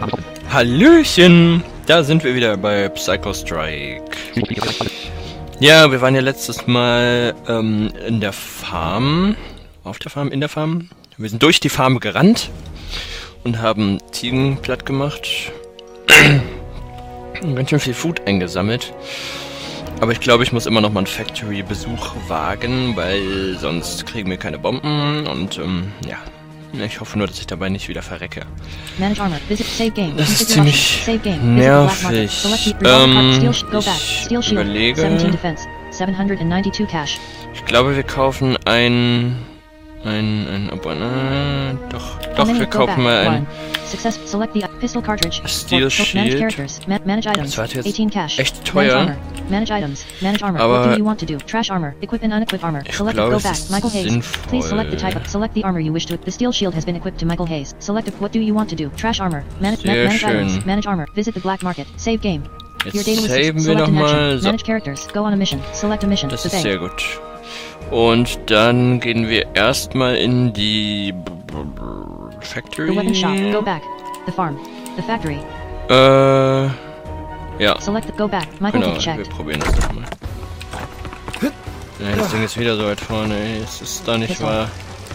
Hallöchen! Da sind wir wieder bei Psycho Strike. Ja, wir waren ja letztes Mal in der Farm. In der Farm. Wir sind durch die Farm gerannt und haben Ziegen platt gemacht. Ganz schön viel Food eingesammelt. Aber ich glaube, ich muss immer noch mal einen Factory-Besuch wagen, weil sonst kriegen wir keine Bomben und ja. Ich hoffe nur, dass ich dabei nicht wieder verrecke. Das ist ziemlich nervig. Ich überlege. Ich glaube, wir kaufen doch, wir kaufen mal ein Steel Shield. Das war jetzt echt teuer. Aber ich glaube, es ist sinnvoll. Sehr schön. Jetzt saven wir nochmal. So. Das ist sehr gut. Und dann gehen wir erstmal in die Factory. Ja. Genau, wir probieren das doch mal. Nein, das Ding ist wieder so weit vorne, ey. Es ist da nicht wahr.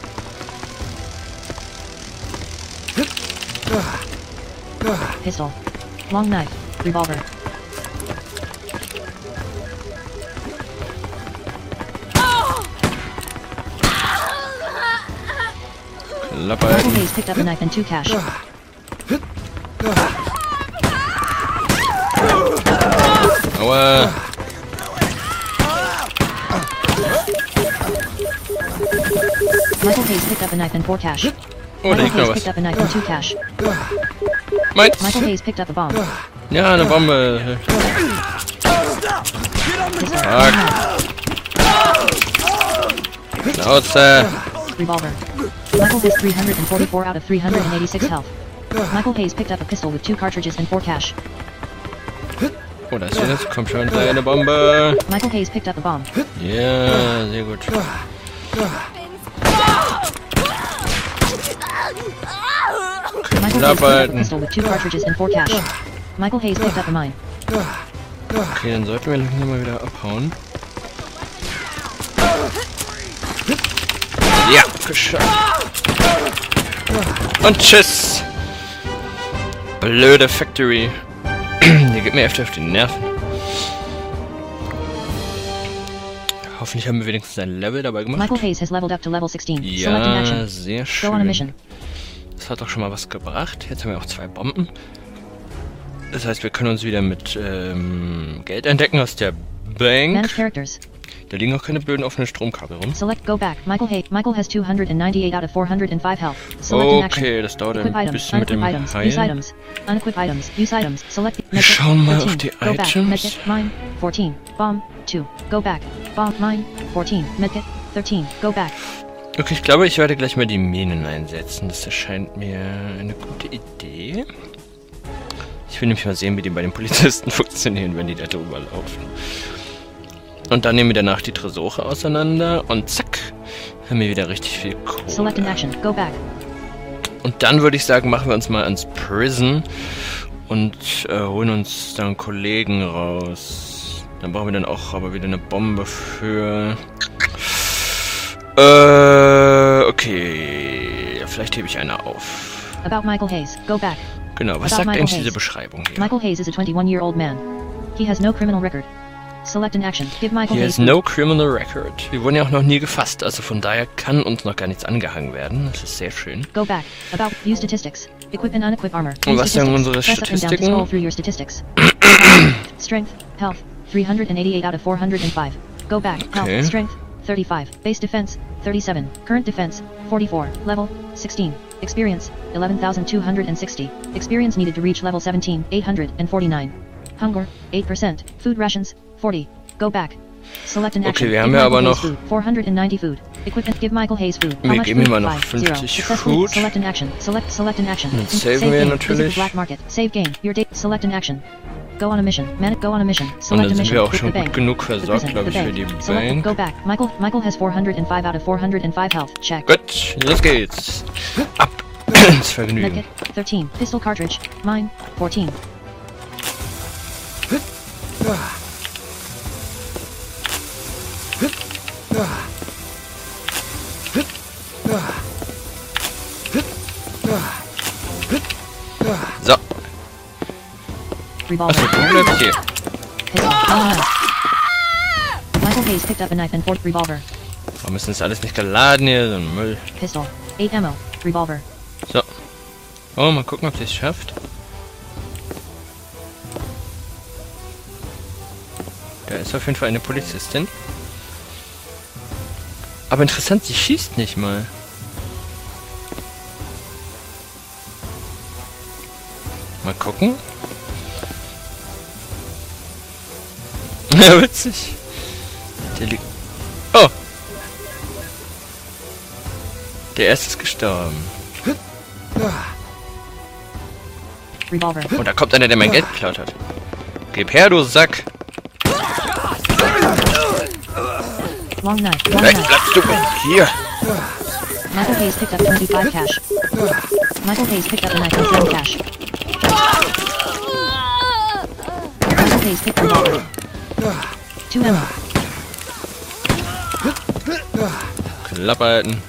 Pistol. Long knife. Revolver. Michael Hayes picked up a knife and 2 cash. Aua. Michael Hayes picked up a knife and 4 cash. Oh, da liegt noch was. Picked up a knife and 2 cash. Michael Hayes picked up a bomb. Ja, eine Bombe. Fuck. Schnauze. Revolver. Michael has 344 out of 386 health. Michael Hayes picked up a pistol with 2 cartridges and 4 cash. Oh, da ist jetzt. Komm schon, sei eine Bombe. Michael Hayes picked up a bomb. Ja, sehr gut. Michael Hayes picked up a pistol with 2 cartridges and 4 cash. Michael Hayes picked up a mine. Okay, dann sollten wir langsam mal wieder abhauen. Ja, geschafft. Und tschüss. Blöde Factory. Die geht mir öfter auf die Nerven. Hoffentlich haben wir wenigstens ein Level dabei gemacht. Michael Hayes has leveled up to level 16. Ja, sehr schön. Go on a mission. Das hat doch schon mal was gebracht. Jetzt haben wir auch 2 Bomben. Das heißt, wir können uns wieder mit Geld entdecken aus der Bank. Manage characters. Da liegen auch keine blöden offenen Stromkabel rum. Select go back. Michael has 298 out of 405 health. Select an action. Okay, das dauert ein bisschen mit dem Heilen. Use items. Unequip items. Use items. Select. Wir schauen mal 14. auf die Go back. Items. Medkit. Mine. 14. Bomb. 2. Go back. Bomb. Mine. 14. Medkit. 13. Go back. Okay, ich glaube, ich werde gleich mal die Minen einsetzen. Das erscheint mir eine gute Idee. Ich will nämlich mal sehen, wie die bei den Polizisten funktionieren, wenn die da drüber laufen. Und dann nehmen wir danach die Tresore auseinander und zack, haben wir wieder richtig viel Kohle. Select an action. Go back. Und dann würde ich sagen, machen wir uns mal ans Prison und holen uns dann Kollegen raus. Dann brauchen wir dann auch aber wieder eine Bombe für... okay, vielleicht hebe ich eine auf. About Michael Hayes. Go back. Genau, was sagt eigentlich diese Beschreibung hier? Michael Hayes is a 21-year-old man. He has no criminal record. Select an action. Give Michael He Hayes has no criminal record. Wir wurden ja auch noch nie gefasst, also von daher kann uns noch gar nichts angehangen werden. Das ist sehr schön. Go back. About view statistics. Equip and unequip armor. Und was sind unsere Press up and down to Statistiken? scroll through your statistics. Strength, health, 388 out of 405. Go back. Okay. Health, strength, 35. Base defense, 37. Current defense, 44. Level, 16. Experience, 11,260. Experience needed to reach level 17, 849. Hunger, 8%. Food rations, 40. Go back. Select an action. Okay, wir haben Give ja aber Michael noch... Hayes food. 490 food. Equipment. Give Michael Hayes food. How Wir much geben ihm food? mal noch 5, 0. 50 Successfully. Food. Select an action. Select an action. Dann Save saven wir game. natürlich. Visit the black market. Save game. Your date. Select an action. Go on a mission. Go on a mission. Und Select dann a sind mission. wir auch With schon the gut bank. genug The versorgt, prison. glaube The ich, für die Select. Go Bank. back. Michael has 405 out of 405 health. Check. Gut, los geht's. Ab Das Vergnügen. Medkit, 13. Pistol cartridge. Mine, 14. So. Revolver. Achso, du bleibst hier. Pistol. Long knife. Michael Hayes picked up a knife and forked revolver. Warum ist das alles nicht geladen hier? So ein Müll. Pistol. 8 ammo. Revolver. So. Oh, mal gucken, ob sie es schafft. Da ist auf jeden Fall eine Polizistin. Aber interessant, sie schießt nicht mal. Mal gucken. Ja, witzig. Der liegt... Oh! Der erste ist gestorben. Revolver. Und da kommt einer, der mein Geld geklaut hat. Gib her, du Sack! Long knife. Long Weg, knife. bleibst du! Hier! Michael Hayes picked up 25 cash. Michael Hayes picked up a knife and 7 cash. Michael Hayes picked up revolver. 2 ammo. Klappe halten.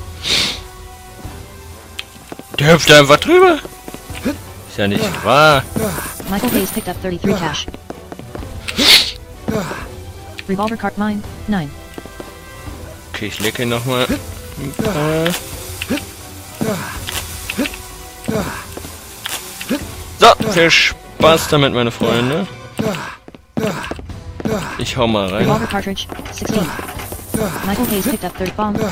Der hüpft einfach drüber. Ist ja nicht wahr. Michael Hayes picked up 33 cash. Revolver cart mine, 9. Okay, ich lecke nochmal. So, viel Spaß damit, meine Freunde. Ich hau mal rein. Revolver cartridge, 16. Michael Hayes picked up 30 bomb, 2.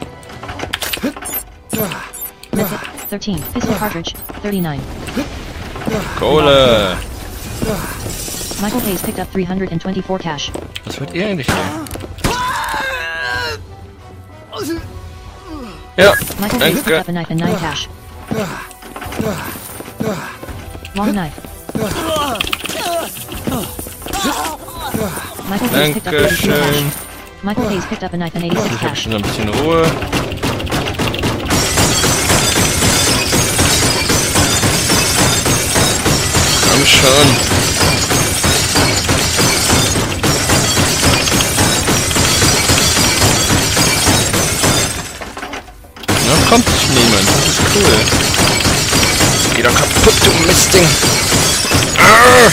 Medkit, 13. Pistol cartridge, 39. Kohle! Michael Hayes picked up 324 cash. Was wollt ihr eigentlich nehmen? Ja, Michael Hayes picked danke. up a knife and 9 cash. Long knife. Michael Hayes picked up 32 cash. Dankeschön. Michael Hayes picked up a knife and 86 Ich hab cash. schon ein bisschen Ruhe. Komm schon. Na, kommt niemand. Das ist cool. Geh doch kaputt, du Mistding. Arr!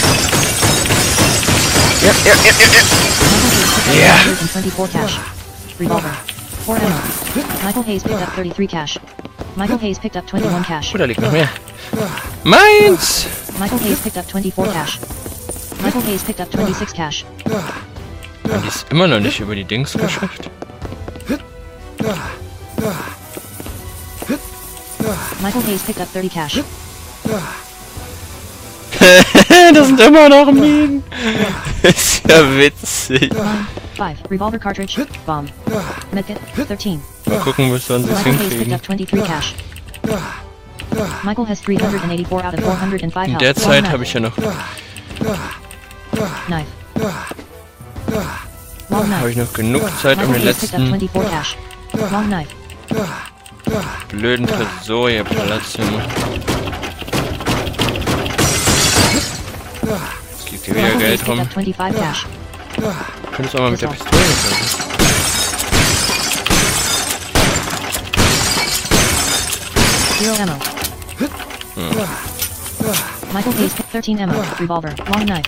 Ja. Michael Hayes picked up 124 cash. Revolver. 4 ammo. Michael Hayes picked up 33 cash. Michael Hayes picked up 21 cash. Oh, da liegt noch mehr. Meins! Michael Hayes picked up 24 cash. Michael Hayes picked up 26 cash. Und die ist immer noch nicht über die Dings geschafft. Michael Hayes picked up 30 cash. Das sind immer noch Minen. Ist ja witzig. Mine, 5. Revolver cartridge, bomb. Medkit, 13. Mal gucken, bis wann sie es Michael Hayes picked hinkriegen. up 23 cash. Michael has 384 out of 405 In health. der Long Zeit knife. habe ich ja noch, Knife. Long knife. habe ich noch genug Zeit, um Michael den Hayes picked up letzten 24 cash. Long knife. blöden Tresor hier Platz zu machen. Jetzt liegt hier wieder Michael Hayes Geld picked rum. up 25 cash. Könntest du auch mal mit der Pistole versuchen. Zero ammo. Michael Hayes picked 13 ammo. Revolver. Long knife.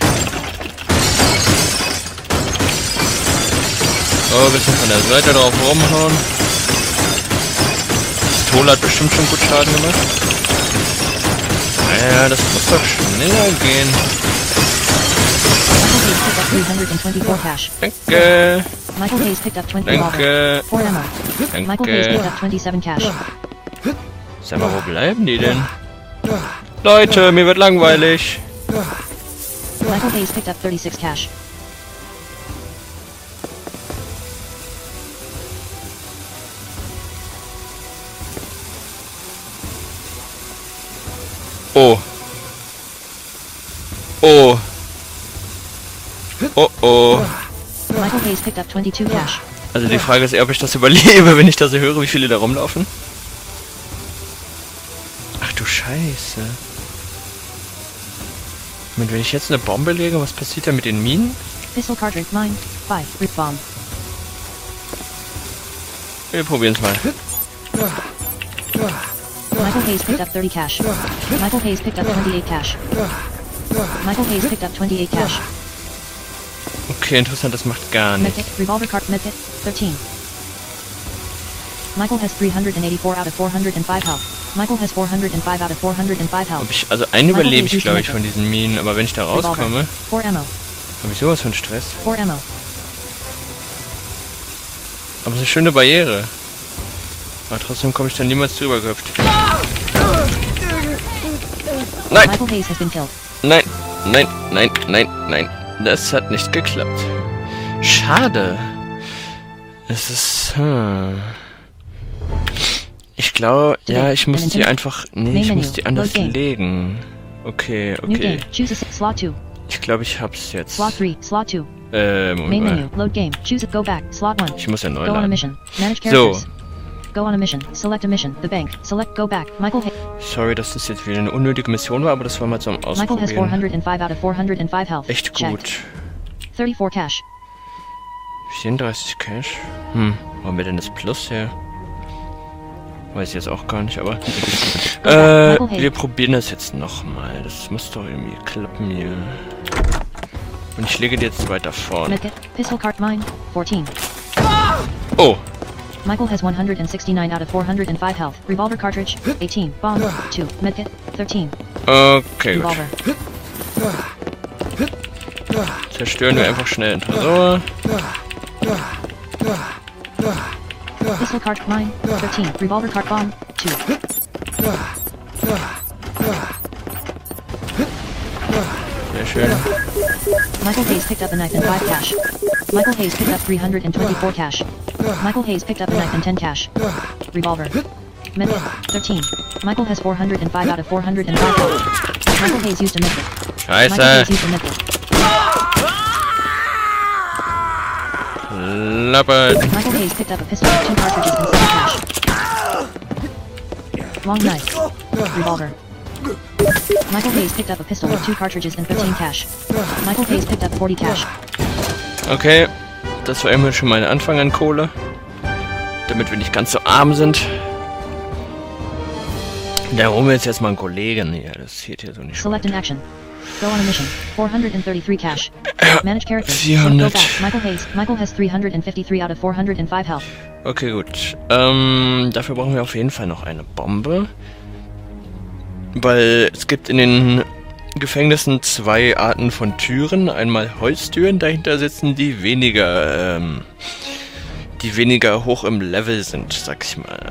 Oh, ein bisschen von der Seite drauf rumhauen. Die Pistole hat bestimmt schon gut Schaden gemacht. Naja, das muss doch schneller gehen. Michael Hayes picked up 324 cash. Danke. Michael Hayes picked up 20 revolver. Danke. 4 ammo. Michael Hayes picked Danke. up 27 cash. Sag mal, wo bleiben die denn? Leute, mir wird langweilig. Michael Hayes picked up 36 cash. Oh. Oh. Oh oh. Michael Hayes picked up 22 cash. Also die Frage ist eher, ob ich das überlebe, wenn ich das höre, wie viele da rumlaufen. Scheiße. Und wenn ich jetzt eine Bombe lege, was passiert da mit den Minen? Pistol cartridge mine. 5. Root bomb. Wir probieren es mal. Michael Hayes picked up 30 cash. Michael Hayes picked up 28 cash. Michael Hayes picked up 28 cash. Okay, interessant, das macht gar nichts. Medkit, revolver cart, medkit, 13. Michael has 384 out of 405 health. Michael has 405 out of 405 health. Also einen überlebe ich, glaube ich, von diesen Minen, aber wenn ich da rauskomme, 4 ammo. habe ich sowas von Stress. 4 ammo. Aber es ist eine schöne Barriere. Aber trotzdem komme ich dann niemals drüber gehüpft. Nein! Michael Hayes has been killed. Nein, nein, nein, nein, nein. Das hat nicht geklappt. Schade. Es ist... Ich glaube, ja, ich muss die einfach... Nee, ich muss die anders legen. Okay, okay. Ich glaube, ich hab's jetzt. Slot 3, Slot 2. Moment mal. Load game. Choose it, go back. Slot 1. Ich muss ja neu Go on a laden. mission. Manage characters. Go on a mission. Select a mission. The bank. Select go back. Michael Hayes. Sorry, dass das jetzt wieder eine unnötige Mission war, aber das war mal zum Michael has Ausprobieren. 405 out of 405 health. Echt gut. 34 cash. 34 Cash. Wo haben wir denn das Plus her? Weiß ich jetzt auch gar nicht, aber... wir probieren das jetzt nochmal. Das muss doch irgendwie klappen hier. Und ich lege die jetzt weiter vorne. Medkit. Pistol cart mine. 14. Oh! Michael has 169 out of 405 health. Revolver cartridge. 18. Bomb. 2. Medkit. 13. Okay, gut. Revolver. Zerstören wir einfach schnell den Tresor. Pistol cart mine. 13. Revolver cart bomb. 2. Sehr schön. Michael Hayes picked up a knife and 5 cash. Michael Hayes picked up 324 cash. Michael Hayes picked up a knife and 10 cash. Revolver. Medkit. 13. Michael has 405 out of 405 health. Michael Hayes used a medkit. Michael Scheiße! Hayes used a medkit. Lappert! Michael Hayes picked up a pistol, 2 cartridges and 7 cash. Long knife. Revolver. Michael Hayes picked up a pistol with 2 cartridges and 15 cash. Michael Hayes picked up 40 cash. Okay, das war immer schon mein Anfang an Kohle. Damit wir nicht ganz so arm sind. Da holen wir jetzt mal einen Kollegen hier. Das geht hier so nicht Select an action. Go on a mission. 433 cash. Manage characters. 400. Go back. Michael has 353 out of 405 health. Okay, gut. Dafür brauchen wir auf jeden Fall noch eine Bombe. Weil es gibt in den Gefängnissen 2 Arten von Türen. Einmal Holztüren, dahinter sitzen die weniger hoch im Level sind, sag ich mal.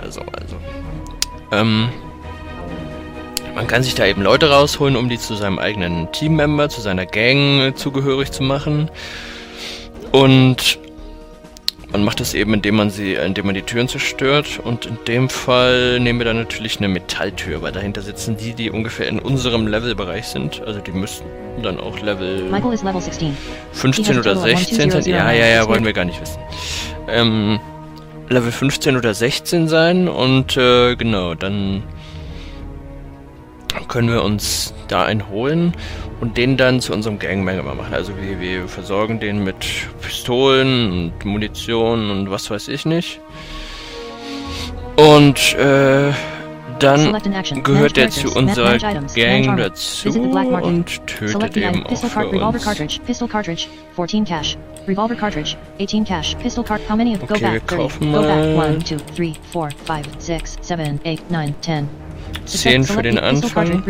Man kann sich da eben Leute rausholen, um die zu seinem eigenen Teammember, zu seiner Gang zugehörig zu machen. Und man macht das eben, indem man die Türen zerstört. Und in dem Fall nehmen wir dann natürlich eine Metalltür, weil dahinter sitzen die ungefähr in unserem Levelbereich sind. Also die müssten dann auch Level 15 oder 16 sein. Ja, wollen wir gar nicht wissen. Level 15 oder 16 sein und genau, dann können wir uns da einen holen und den dann zu unserem Gangmember machen. Also wir versorgen den mit Pistolen und Munition und was weiß ich nicht. Und dann gehört er zu unserer Gang dazu und tötet eben auch für uns. Okay, wir kaufen mal 10 für den Anfang.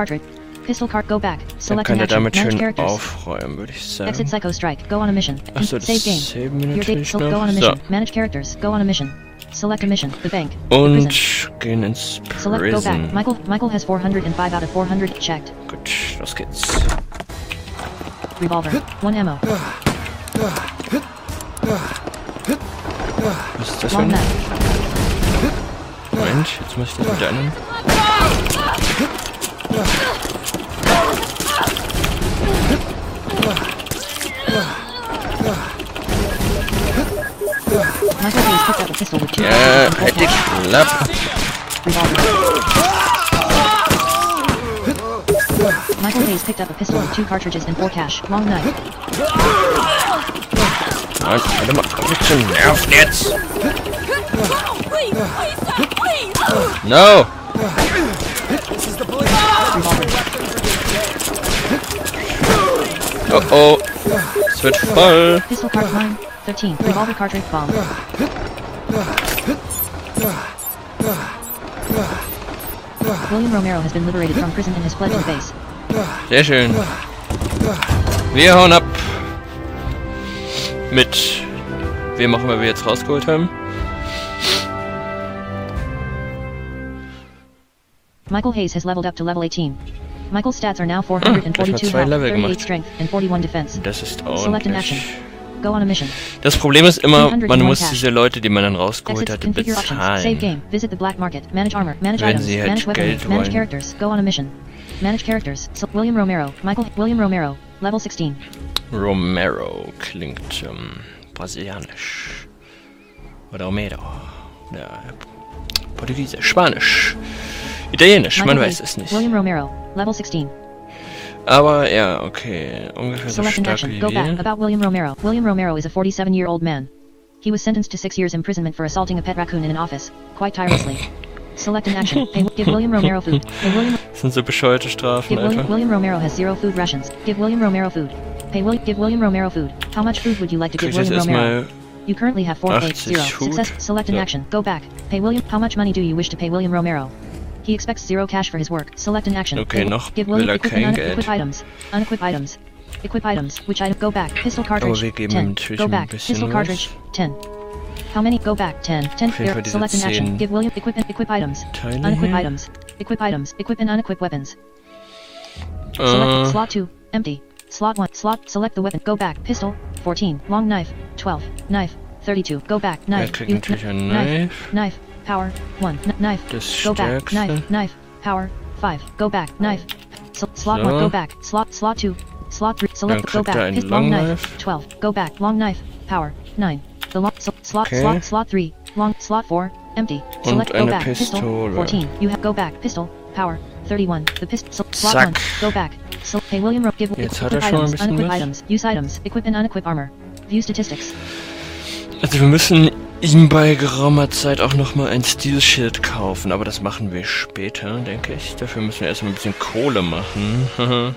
Dann kann er damit schön aufräumen, würde ich sagen. Achso, das Save natürlich noch. So. Und gehen ins Prison. Michael has 405 out of 400 checked. Gut, los geht's. Revolver. 1 ammo. Was ist das Long denn? knife. Moment, jetzt muss ich das mit der anderen. Michael Hayes picked up a pistol with 2 Ja, hätte ich geklappt. Revolver. Michael Hayes picked up a pistol with 2 cartridges and 4 cash. Long knife. Nein, warte mal, nicht zu nerven jetzt! No! Oh oh! Es wird voll! Pistol cart mine. 13. Revolver cartridge bomb. William Romero has been liberated from prison and has fled to the base. Sehr schön. Wir hauen ab. Mit wem auch immer wir jetzt rausgeholt haben. Michael Hayes has leveled up to level 18. Michael's stats are now 442 health, 38 strength, and 41 defense. Das ist Select an action. ordentlich. Go on a mission. Das Problem ist immer, man 301 muss cash. diese Leute, die man dann rausgeholt Exits, hatte, configure options, save bezahlen. game, visit the black market, manage armor, manage Wenn items, sie halt manage weaponry, Geld manage wollen. characters, go on a mission. Manage characters, so William Romero, William Romero, level 16. Romero klingt brasilianisch. Oder Romero. Ja, Portugiesisch, Spanisch, Italienisch, man Michael weiß Hayes, es nicht. William Romero, level 16. Aber ja, okay, ungefähr so Select an stark action, wie go back, wir. about William Romero. William Romero is a 47-year-old man. He was sentenced to 6 years imprisonment for assaulting a pet raccoon in an office, quite tirelessly. Select an action, give William Romero food. Pay William, Das sind so bescheuerte Strafen einfach. William Romero has 0 food rations. Give William Romero food. Give William Romero food. How much food would you like to give Krieg ich jetzt William Romero? erstmal You currently have 480. 80 Food. Success. Select an Ja. action. Go back. Pay William. How much money do you wish to pay William Romero? He expects 0 cash for his work. Select an action. Okay, Pay, noch give will William er equip, kein Geld. unequip items. Unequip items. Equip items. Which item? Go back. Pistol cartridge. wir geben 10. natürlich Go ein back. bisschen Pistol was. cartridge. 10. How many? Go back. 10. 10. Auf jeden Fall diese Select an action. 10 Give William equip items. Teile Unequip hier. items. Equip items. Equip and unequip weapons. Select slot 2. Empty. Slot 1. Slot. Select the weapon. Go back. Pistol. 14. Long knife. 12. Knife. 32. Go back. Er Knife. kriegt natürlich ein Knife. Knife. Knife. Power. 1. Knife. Das Go back. Stärkste. Knife. Knife. Power. 5. Go back. Knife. Slot So. 1. Go back. Slot 2. Slot 3. Select. Dann Go kriegt er back. einen Pistol. Long Long knife. Knife. 12. Go back. Long knife. Power. 9. The long slot Okay. slot 3. Long slot 4. Empty. Und Select. Go eine back. Pistol. Pistole. 14. You have go back. Pistol. Power. 31. The pistol. Slot Zack. 1. Go back. So, hey William, give Jetzt equip hat er schon ein items. bisschen Unequip was. items. Use items. Equip and unequip armor. View statistics. Also wir müssen ihm bei geraumer Zeit auch nochmal ein Steel Shield kaufen, aber das machen wir später, denke ich. Dafür müssen wir erstmal ein bisschen Kohle machen.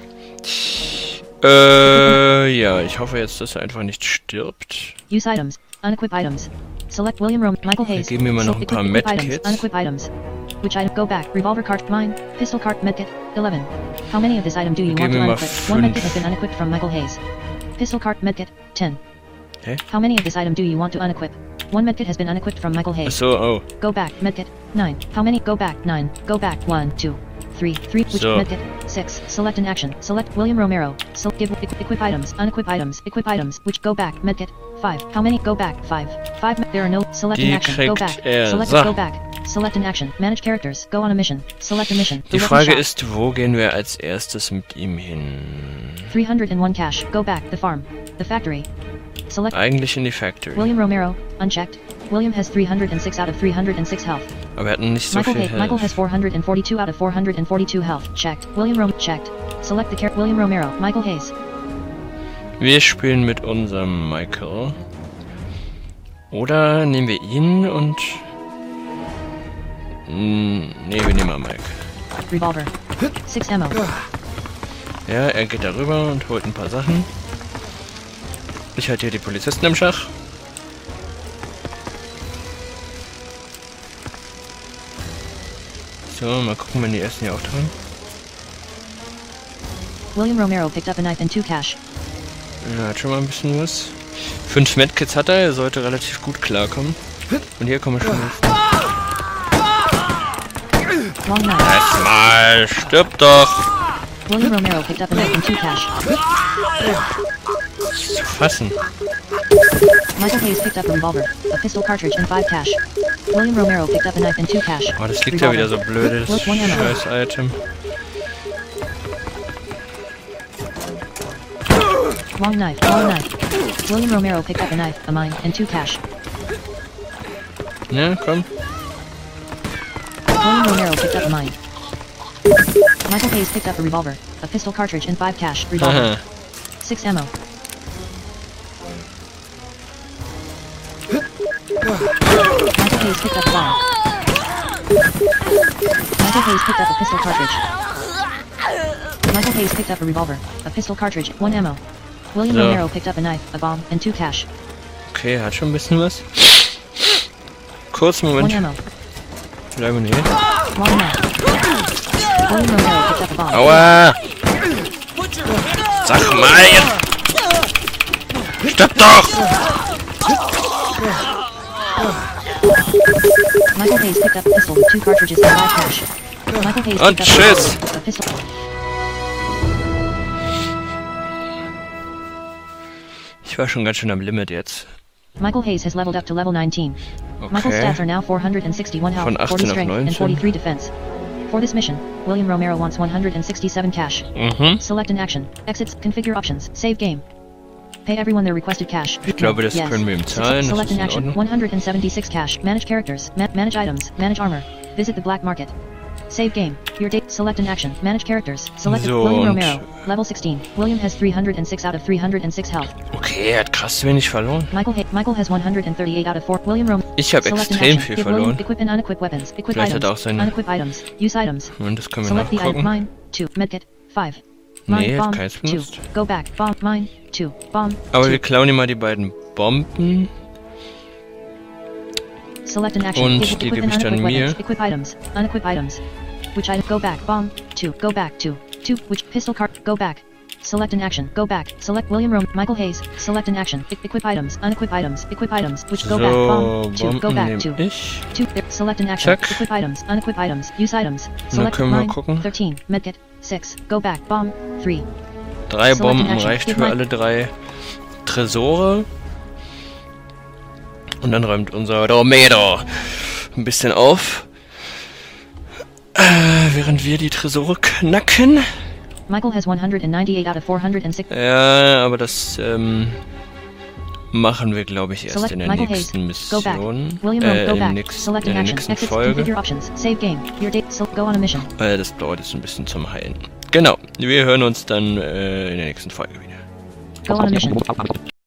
Ja, ich hoffe jetzt, dass er einfach nicht stirbt. Use items. Unequip items. Select William Michael Hayes. geben mir mal noch ein paar Equip items. Medkits. Unequip items. Which item? Go back. Revolver cart. Mine. Pistol cart. Medkit. 11. How many of this item do you Gib want to mir mal unequip? 1 5. medkit has been unequipped from Michael Hayes. Pistol cart. Medkit. 10. Hä? How many of this item do you want to unequip? 1 medkit has been unequipped from Michael Hayes. Achso, oh. Go back. Medkit. 9. How many? Go back. 9. Go back. 1, 2, 3. 3. Which So. medkit? 6. Select an action. Select William Romero. Give equip items. Unequip items. Equip items. Which go back. Medkit. 5. How many? Go back. 5. 5. There are no. Select an Die action. Go kriegt back. er. Select So. go back. Select an action. Manage characters. Go on a mission. Select a mission. Die The weapon Frage shop. ist, wo gehen wir als erstes mit ihm hin? 301 cash. Go back. The farm. The factory. Select Eigentlich in die Factory. William Romero. Unchecked. William has 306 out of 306 health. Aber wir hatten nicht so viel Michael has Health. 442 out of 442 health. Checked. Checked. Select the character. William Romero. Michael Hayes. Wir spielen mit unserem Michael. Oder nehmen wir ihn und... Nee, wir nehmen mal Mike. Revolver. 6 ammo. Ja, er geht darüber und holt ein paar Sachen. Ich halte hier die Polizisten im Schach. So, mal gucken, wenn die ersten hier auftauchen. William Romero picked up a knife and 2 cash. Er hat schon mal ein bisschen was. 5 Medkits hat er sollte relativ gut klarkommen. Und hier kommen wir schon jetzt. Long knife. Erstmal, stirb doch! William Romero picked up a knife and 2 cash. Zu fassen. Michael Hayes picked up a revolver, a pistol cartridge and 5 cash. William Romero picked up a knife and 2 cash. Oh, das liegt ja wieder so blöd, das Worth 1 ammo. Scheiß-Item. Long knife. Long knife. William Romero picked up a knife, a mine, and 2 cash. Ja, komm. William Romero picked up a mine. Michael Hayes picked up a revolver, a pistol cartridge and 5 cash. Revolver. 6 ammo. Michael Hayes picked up a bomb. Michael Hayes picked up a pistol cartridge. Michael Hayes picked up a revolver, a pistol cartridge, 1 ammo. William Romero picked up a knife, a bomb, and 2 cash. Okay, hat schon ein bisschen was. Kurz, Moment. 1 ammo. Bleiben wir hier. 1 ammo. William Romero picked up a bomb. Aua! Sag mal jetzt! Stopp doch! Michael Hayes picked up a pistol with 2 cartridges and 5 cash. Michael Hayes Und picked up tschüss! a pistol. Ich war schon ganz schön am Limit jetzt. Michael Hayes has leveled up to level 19. Michael's Okay. stats are now 461 health, Von 40 18 auf strength, and 19. 43 defense. For this mission, William Romero wants 167 cash. Select an action. Exits. Configure options. Save game. Pay everyone their requested cash. Ich glaube, das Yes. können wir ihm zahlen. Das Select ist an in action. Ordnung. 176 cash. Manage characters. Manage items. Manage armor. Visit the black market. Save game. Your date. Select an action. Manage characters. Select So, William und- Romero. Level 16. William has 306 out of 306 health. Okay, er hat krass wenig verloren. Michael has 138 out of 4. William Romero. Ich habe Select an extrem action. viel Give William verloren. equip and unequip weapons. Equip Vielleicht hat items. er auch seine- Unequip items. Use items. Und das können wir Select the item. nachgucken. Mine. 2. Medkit. 5. Nee, Mine. hat Bomb. keins 2. benutzt. Go back. Bomb. Mine. 2. Bomb. Aber 2. wir klauen ihm mal die beiden Bomben. Select an action. Und Equip die and gebe ich dann unequip mir. weapons. Equip items. Unequip items. Which item? Go back. Bomb. 2. Go back. 2. 2. Which pistol cart? Go back. Select an action. Go back. Select William Rome. Michael Hayes. Select an action. Equip items. Unequip items. Equip items. Which go back. Bomb. 2. Go Bomben back. nehme 2. ich. 2. Select an action. Zack. Equip items. Unequip items. Use items. Dann Select können wir mine. gucken. 13. Medkit. 6. Go back. Bomb. 3. 3 Select Bomben an action. reicht Give für my- alle 3 Tresore. Und dann räumt unser Romero ein bisschen auf. Während wir die Tresore knacken. Michael has 198 out of 406. Ja, aber das machen wir, glaube ich, erst Select in der Michael nächsten Hayes. Go back. Mission. William Rome. Go back. In Select der an action. nächsten Exits. Folge. Configure options. Save game. Your date. Go on a mission. Das dauert jetzt ein bisschen zum Heilen. Genau, wir hören uns dann in der nächsten Folge wieder. Go on a mission.